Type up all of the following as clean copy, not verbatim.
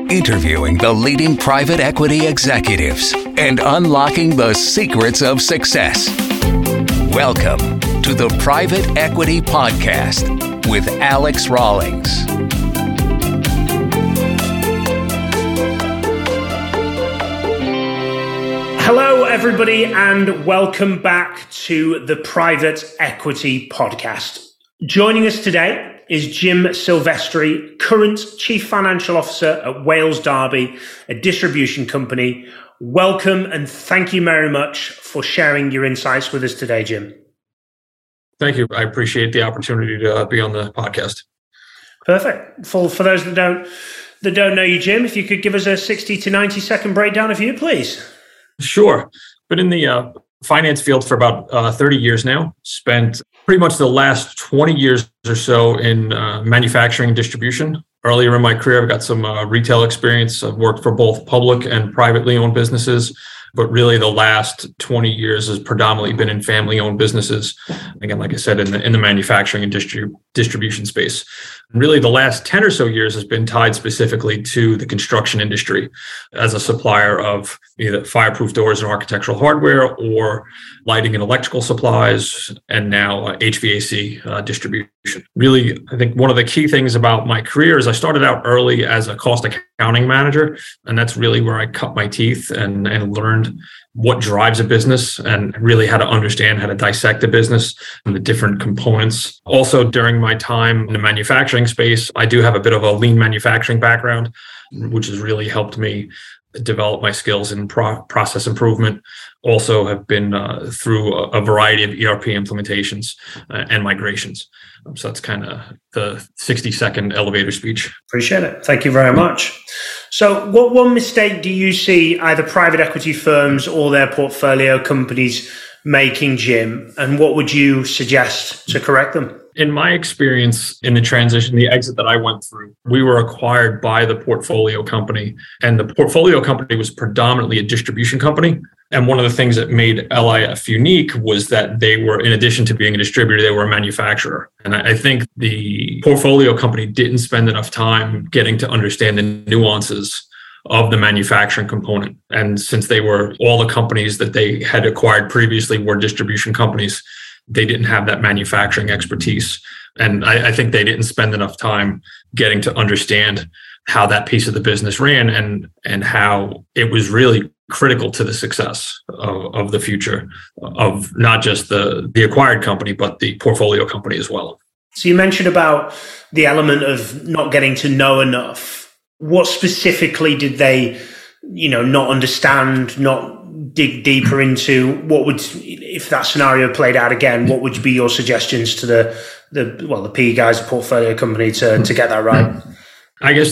interviewing the leading private equity executives and unlocking the secrets of success. Welcome to the Private Equity Podcast with Alex Rawlings. Hello, everybody, and welcome back to the Private Equity Podcast. Joining us today is Jim Silvestri, current Chief Financial Officer at Wales Derby, a distribution company. Welcome and thank you very much for sharing your insights with us today, Jim. Thank you. I appreciate the opportunity to be on the podcast. Perfect. For those that don't know you, Jim, if you could give us a 60 to 90 second breakdown of you, please. Sure. Been in the finance field for about 30 years now. Spent pretty much the last 20 years or so in manufacturing and distribution. Earlier in my career, I've got some retail experience. I've worked for both public and privately owned businesses, but really the last 20 years has predominantly been in family-owned businesses. Again, like I said, in the manufacturing and distribution space. And really the last 10 or so years has been tied specifically to the construction industry as a supplier of either fireproof doors and architectural hardware or lighting and electrical supplies, and now HVAC distribution. Really, I think one of the key things about my career is I started out early as a cost accounting manager, and that's really where I cut my teeth and learned what drives a business and really how to understand how to dissect a business and the different components. Also, during my time in the manufacturing space, I do have a bit of a lean manufacturing background, which has really helped me develop my skills in process improvement. Also have been through a variety of ERP implementations and migrations. So that's kind of the 60-second elevator speech. Appreciate it. Thank you very much. So what one mistake do you see either private equity firms or their portfolio companies making, Jim? And what would you suggest to correct them? In my experience in the transition, the exit that I went through, we were acquired by the portfolio company, and the portfolio company was predominantly a distribution company. And one of the things that made LIF unique was that they were, in addition to being a distributor, they were a manufacturer. And I think the portfolio company didn't spend enough time getting to understand the nuances of the manufacturing component. And since they were all the companies that they had acquired previously were distribution companies, they didn't have that manufacturing expertise. And I think they didn't spend enough time getting to understand how that piece of the business ran and how it was really critical to the success of the future of not just the acquired company, but the portfolio company as well. So you mentioned about the element of not getting to know enough. What specifically did they, not understand, not dig deeper into? What would, if that scenario played out again, what would be your suggestions to the PE guys, the portfolio company to get that right? I guess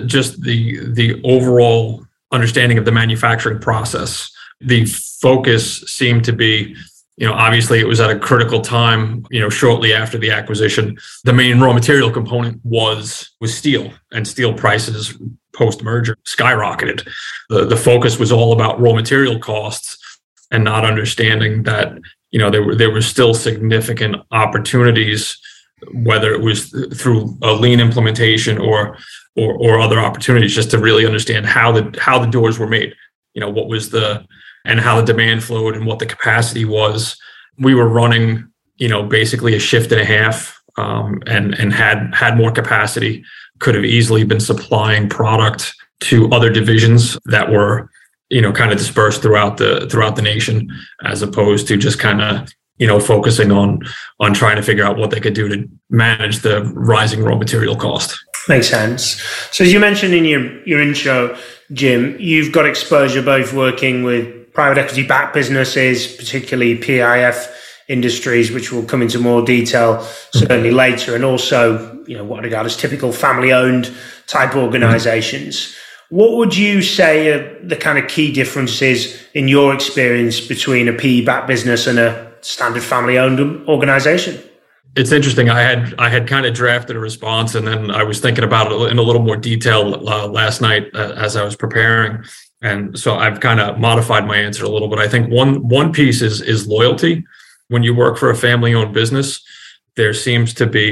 the overall understanding of the manufacturing process, the focus seemed to be, obviously it was at a critical time, shortly after the acquisition. The main raw material component was steel, and steel prices post-merger skyrocketed. The focus was all about raw material costs and not understanding that, there were still significant opportunities, whether it was through a lean implementation or other opportunities, just to really understand how the doors were made, what was and how the demand flowed and what the capacity was. We were running, basically a shift and a half, and had more capacity, could have easily been supplying product to other divisions that were, kind of dispersed throughout the nation, as opposed to just kind of, focusing on trying to figure out what they could do to manage the rising raw material cost. Makes sense. So as you mentioned in your intro, Jim, you've got exposure both working with private equity backed businesses, particularly PIF industries, which we'll come into more detail certainly later, and also, what I regard as typical family owned type organizations. What would you say are the kind of key differences in your experience between a PE backed business and a standard family owned organization? It's interesting. I had kind of drafted a response, and then I was thinking about it in a little more detail last night as I was preparing. And so I've kind of modified my answer a little bit. I think one piece is loyalty. When you work for a family-owned business, there seems to be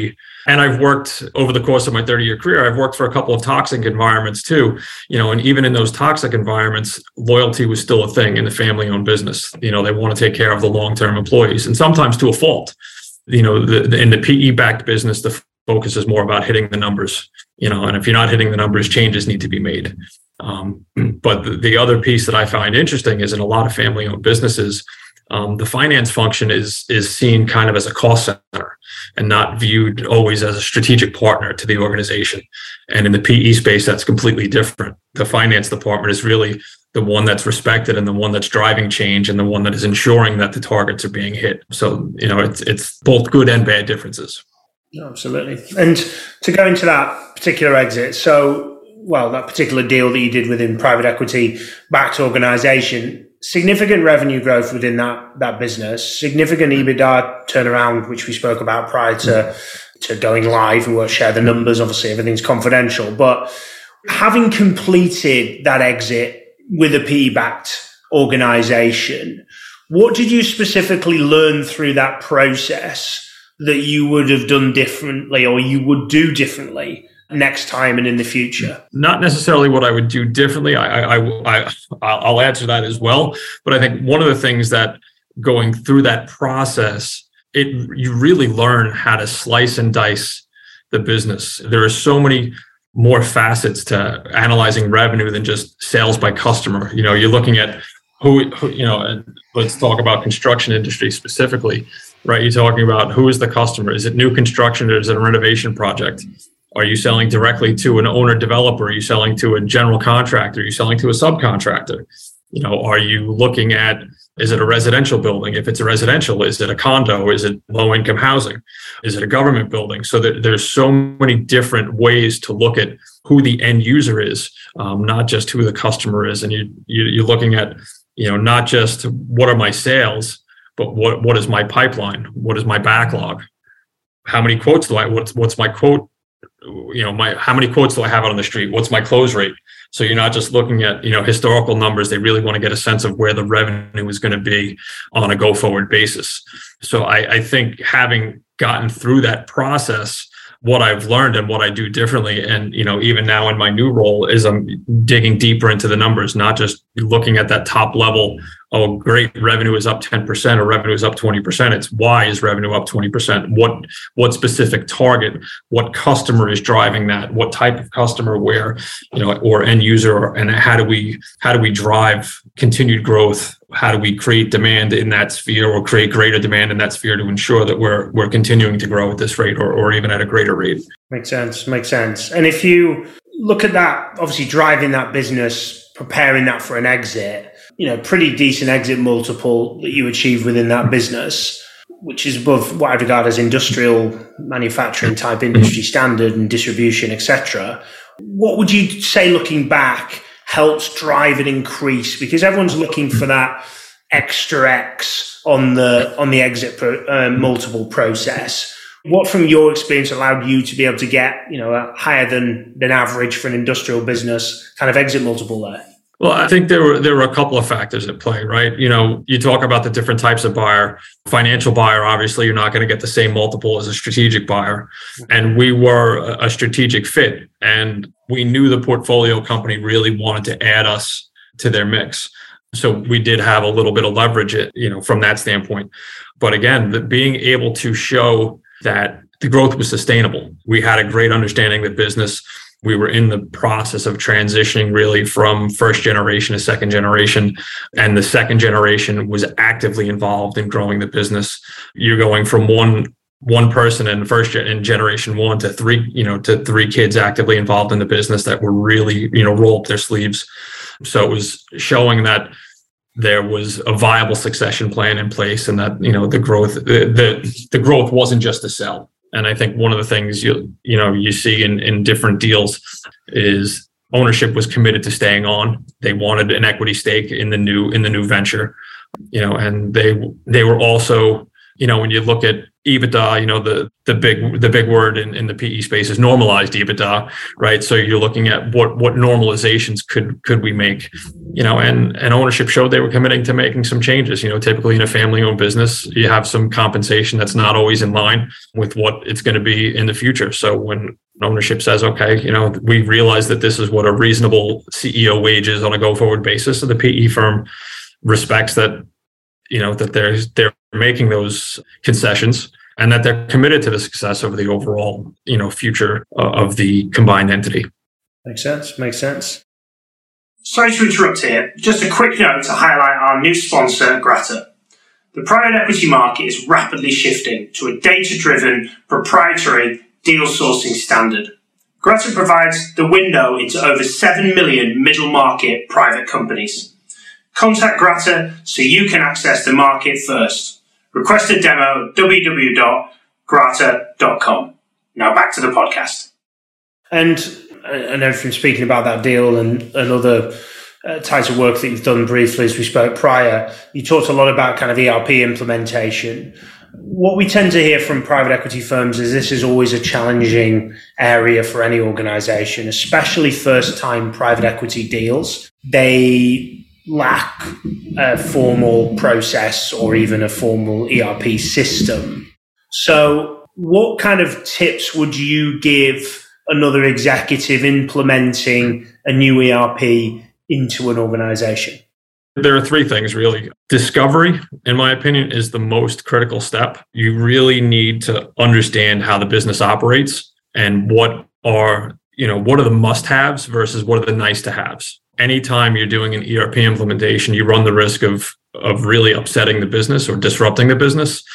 And I've worked over the course of my 30-year career, I've worked for a couple of toxic environments too, and even in those toxic environments, loyalty was still a thing in the family-owned business. They want to take care of the long-term employees, and sometimes to a fault. In the PE-backed business, the focus is more about hitting the numbers, and if you're not hitting the numbers, changes need to be made. But the other piece that I find interesting is in a lot of family-owned businesses, the finance function is seen kind of as a cost center and not viewed always as a strategic partner to the organization. And in the PE space, that's completely different. The finance department is really the one that's respected and the one that's driving change and the one that is ensuring that the targets are being hit. So, it's both good and bad differences. Absolutely. And to go into that particular exit, that particular deal that you did within private equity backed organization, significant revenue growth within that business, significant EBITDA turnaround, which we spoke about prior to going live. We won't share the numbers. Obviously, everything's confidential. But having completed that exit with a PE-backed organization, what did you specifically learn through that process that you would have done differently or you would do differently next time and in the future? Not necessarily what I would do differently. I'll answer that as well. But I think one of the things that going through that process, you really learn how to slice and dice the business. There are so many more facets to analyzing revenue than just sales by customer. You're looking at who and let's talk about construction industry specifically, right? You're talking about who is the customer? Is it new construction or is it a renovation project? Are you selling directly to an owner developer? Are you selling to a general contractor? Are you selling to a subcontractor? Are you looking at, is it a residential building? If it's a residential, is it a condo? Is it low income housing? Is it a government building? So there's so many different ways to look at who the end user is, not just who the customer is. And you're looking at, not just what are my sales, but what is my pipeline? What is my backlog? How many quotes do what's my quote? How many quotes do I have out on the street? What's my close rate? So you're not just looking at, historical numbers. They really want to get a sense of where the revenue is going to be on a go-forward basis. So I think having gotten through that process, what I've learned and what I do differently, and even now in my new role, is I'm digging deeper into the numbers, not just looking at that top level. Oh, great, revenue is up 10% or revenue is up 20%. It's why is revenue up 20%? What specific target? What customer is driving that? What type of customer? Where, or end user? And how do we drive continued growth? How do we create demand in that sphere or create greater demand in that sphere to ensure that we're continuing to grow at this rate or even at a greater rate? Makes sense. And if you look at that, obviously driving that business, preparing that for an exit, pretty decent exit multiple that you achieve within that business, which is above what I regard as industrial manufacturing type industry standard and distribution, etc. What would you say, looking back, helps drive an increase? Because everyone's looking for that extra X on the exit multiple process. What, from your experience, allowed you to be able to get a higher than average for an industrial business kind of exit multiple there? Well, I think there were a couple of factors at play, right? You talk about the different types of buyer. Financial buyer, obviously, you're not going to get the same multiple as a strategic buyer. And we were a strategic fit. And we knew the portfolio company really wanted to add us to their mix. So we did have a little bit of leverage, from that standpoint. But again, being able to show that the growth was sustainable. We had a great understanding of the business. We were in the process of transitioning really from first generation to second generation. And the second generation was actively involved in growing the business. You're going from one person in generation one to three kids actively involved in the business that were really, roll up their sleeves. So it was showing that there was a viable succession plan in place, and that the growth wasn't just a sell. And I think one of the things you see in different deals is ownership was committed to staying on. They wanted an equity stake in the new venture, and they were also When you look at EBITDA, the big word in the PE space is normalized EBITDA, right? So you're looking at what normalizations could we make, and ownership showed they were committing to making some changes. Typically in a family-owned business, you have some compensation that's not always in line with what it's going to be in the future. So when ownership says, okay, we realize that this is what a reasonable CEO wage is on a go-forward basis, so the PE firm respects that, that they're making those concessions and that they're committed to the success of the overall, future of the combined entity. Makes sense. Sorry to interrupt here. Just a quick note to highlight our new sponsor, Grata. The private equity market is rapidly shifting to a data-driven, proprietary deal sourcing standard. Grata provides the window into over 7 million middle market private companies. Contact Grata so you can access the market first. Request a demo at www.grata.com. Now back to the podcast. And I know from speaking about that deal and other types of work that you've done briefly as we spoke prior, you talked a lot about kind of ERP implementation. What we tend to hear from private equity firms is this is always a challenging area for any organization, especially first-time private equity deals. They lack a formal process or even a formal ERP system. So what kind of tips would you give another executive implementing a new ERP into an organization? There are three things, really. Discovery, in my opinion, is the most critical step. You really need to understand how the business operates and what are the must-haves versus what are the nice-to-haves. Anytime you're doing an ERP implementation, you run the risk of really upsetting the business or disrupting the business.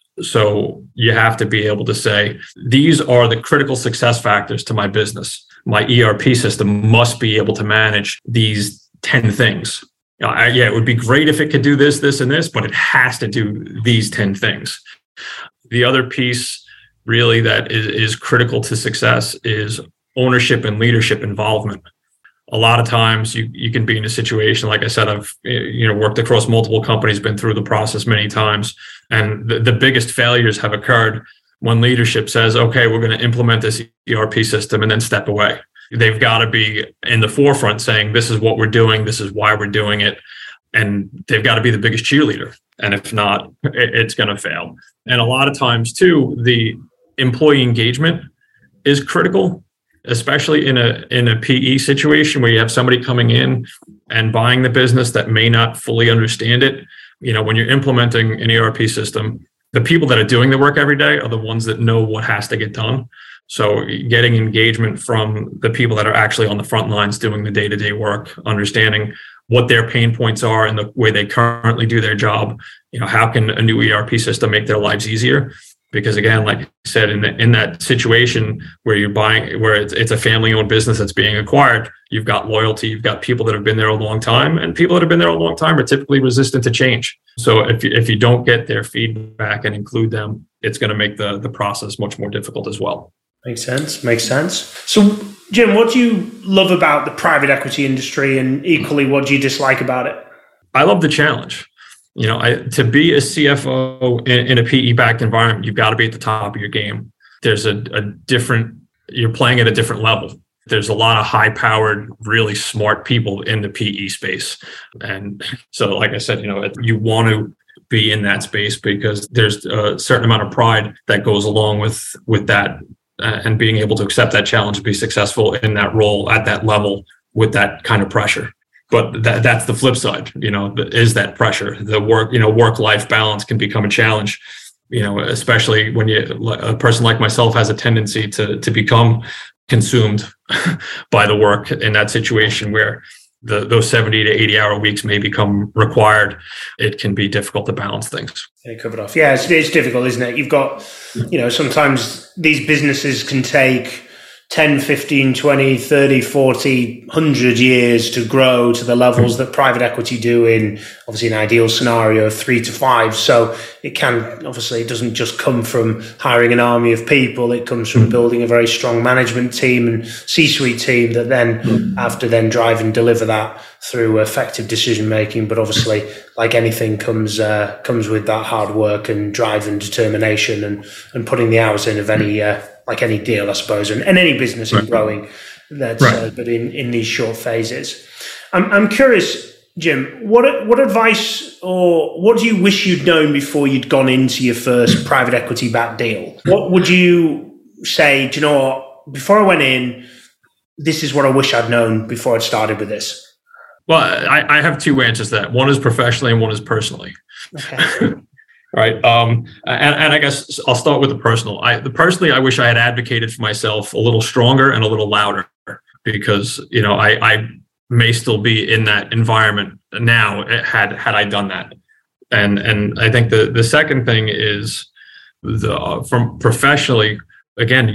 So you have to be able to say, these are the critical success factors to my business. My ERP system must be able to manage these 10 things. It would be great if it could do this, this, and this, but it has to do these 10 things. The other piece really that is critical to success is ownership and leadership involvement. A lot of times you can be in a situation, like I said, I've worked across multiple companies, been through the process many times, and the biggest failures have occurred when leadership says, okay, we're going to implement this ERP system and then step away. They've got to be in the forefront saying, this is what we're doing, this is why we're doing it, and they've got to be the biggest cheerleader. And if not, it's going to fail. And a lot of times too, the employee engagement is critical, especially in a PE situation where you have somebody coming in and buying the business that may not fully understand it. When you're implementing an ERP system, the people that are doing the work every day are the ones that know what has to get done. So getting engagement from the people that are actually on the front lines doing the day-to-day work, understanding what their pain points are and the way they currently do their job. How can a new ERP system make their lives easier? Because again, like I said, in that situation where you're buying, where it's a family-owned business that's being acquired, you've got loyalty, you've got people that have been there a long time, and people that have been there a long time are typically resistant to change. So if you don't get their feedback and include them, it's going to make the process much more difficult as well. Makes sense. So, Jim, what do you love about the private equity industry, and equally, what do you dislike about it? I love the challenge. To be a CFO in a PE-backed environment, you've got to be at the top of your game. There's you're playing at a different level. There's a lot of high-powered, really smart people in the PE space. And so, like I said, you want to be in that space because there's a certain amount of pride that goes along with that, and being able to accept that challenge and be successful in that role at that level with that kind of pressure. But that's the flip side, is that pressure. The work-life balance can become a challenge, especially when a person like myself has a tendency to become consumed by the work in that situation where those 70 to 80 hour weeks may become required. It can be difficult to balance things. Cover it off. Yeah, it's difficult, isn't it? You've got, sometimes these businesses can take 10, 15, 20, 30, 40, 100 years to grow to the levels that private equity do in, obviously, an ideal scenario of 3 to 5. So it doesn't just come from hiring an army of people. It comes from building a very strong management team and C-suite team that then have to drive and deliver that through effective decision making. But obviously, like anything, comes with that hard work and drive and determination and putting the hours in of any like any deal, I suppose, and any business in growing. That's but in these short phases. I'm curious, Jim, what advice or what do you wish you'd known before you'd gone into your first private equity backed deal? What would you say, do you know what, before I went in, this is what I wish I'd known before I'd started with this? Well, I have two answers to that. One is professionally and one is personally. Okay. Right. And I guess I'll start with the personal. Personally, I wish I had advocated for myself a little stronger and a little louder, because, you know, I may still be in that environment now had I done that. And I think the second thing is from professionally, again,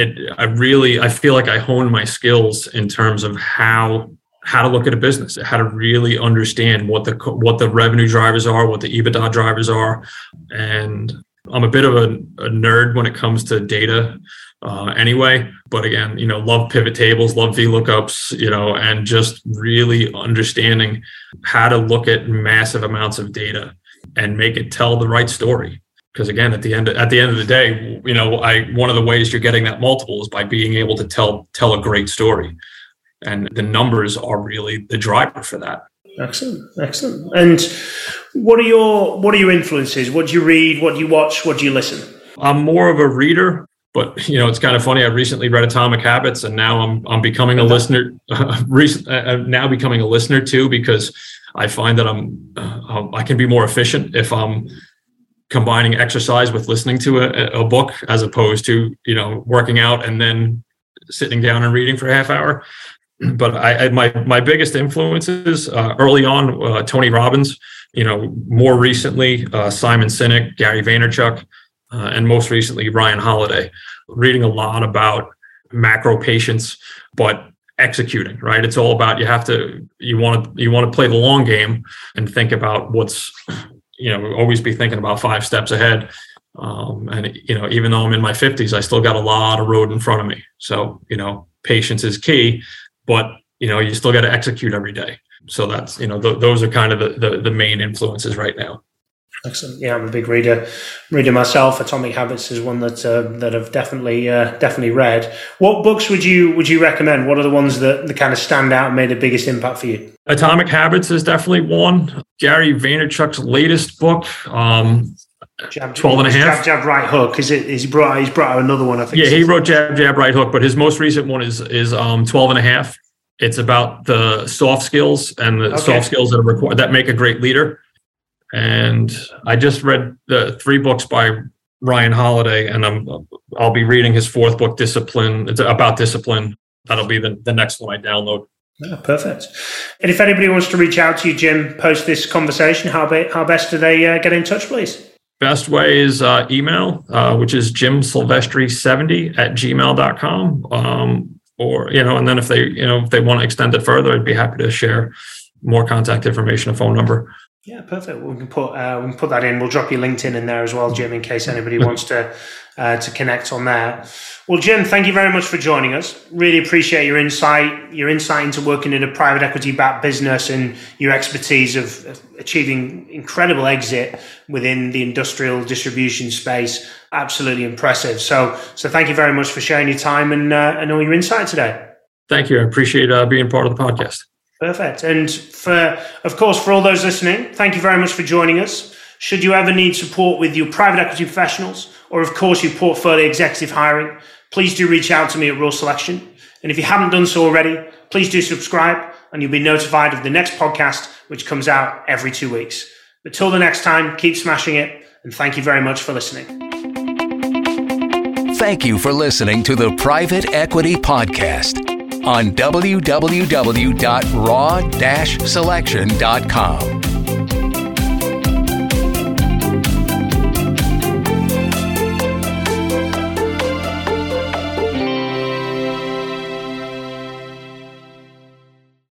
I feel like I honed my skills in terms of how to look at a business, how to really understand what the revenue drivers are, what the EBITDA drivers are. And I'm a bit of a nerd when it comes to data anyway. But again, you know, love pivot tables, love VLOOKUPs, you know, and just really understanding how to look at massive amounts of data and make it tell the right story. Because again, at the end of the day, you know, one of the ways you're getting that multiple is by being able to tell a great story. And the numbers are really the driver for that. Excellent. And what are your influences? What do you read? What do you watch? What do you listen? I'm more of a reader, but you know, it's kind of funny. I recently read Atomic Habits, and now I'm becoming a listener. Now becoming a listener too, because I find that I can be more efficient if I'm combining exercise with listening to a book, as opposed to, you know, working out and then sitting down and reading for a half hour. But my biggest influences early on, Tony Robbins, you know, more recently, Simon Sinek, Gary Vaynerchuk, and most recently, Ryan Holiday. Reading a lot about macro patience, but executing, right? It's all about, you want to play the long game and think about what's, you know, always be thinking about 5 steps ahead. And, you know, even though I'm in my 50s, I still got a lot of road in front of me. So, you know, patience is key. But, you know, you still got to execute every day. So that's, you know, those are kind of the main influences right now. Excellent. Yeah, I'm a big reader myself. Atomic Habits is one that I've definitely read. What books would you recommend? What are the ones that kind of stand out and made the biggest impact for you? Atomic Habits is definitely one. Gary Vaynerchuk's latest book, 12 and a half. Jab, right hook. He's brought out another one, I think. Yeah, he wrote Jab, right hook, but his most recent one is 12 and a half. It's about the soft skills and the soft skills that are required that make a great leader. And I just read the 3 books by Ryan Holiday, and I'll be reading his 4th book, Discipline. It's about discipline. That'll be the next one I download. Oh, perfect. And if anybody wants to reach out to you, Jim, post this conversation, how best do they get in touch, please? Best way is email, which is jimsilvestri70@gmail.com. Or, you know, and then if they want to extend it further, I'd be happy to share more contact information, a phone number. Yeah, perfect. We can put that in. We'll drop your LinkedIn in there as well, Jim, in case anybody wants to connect on there. Well, Jim, thank you very much for joining us. Really appreciate your insight into working in a private equity-backed business and your expertise of achieving incredible exit within the industrial distribution space. Absolutely impressive. So thank you very much for sharing your time and all your insight today. Thank you. I appreciate being part of the podcast. Perfect. And for all those listening, thank you very much for joining us. Should you ever need support with your private equity professionals or, of course, your portfolio executive hiring, please do reach out to me at Raw Selection. And if you haven't done so already, please do subscribe and you'll be notified of the next podcast, which comes out every 2 weeks. But till the next time, keep smashing it. And thank you very much for listening. Thank you for listening to the Private Equity Podcast on www.raw-selection.com.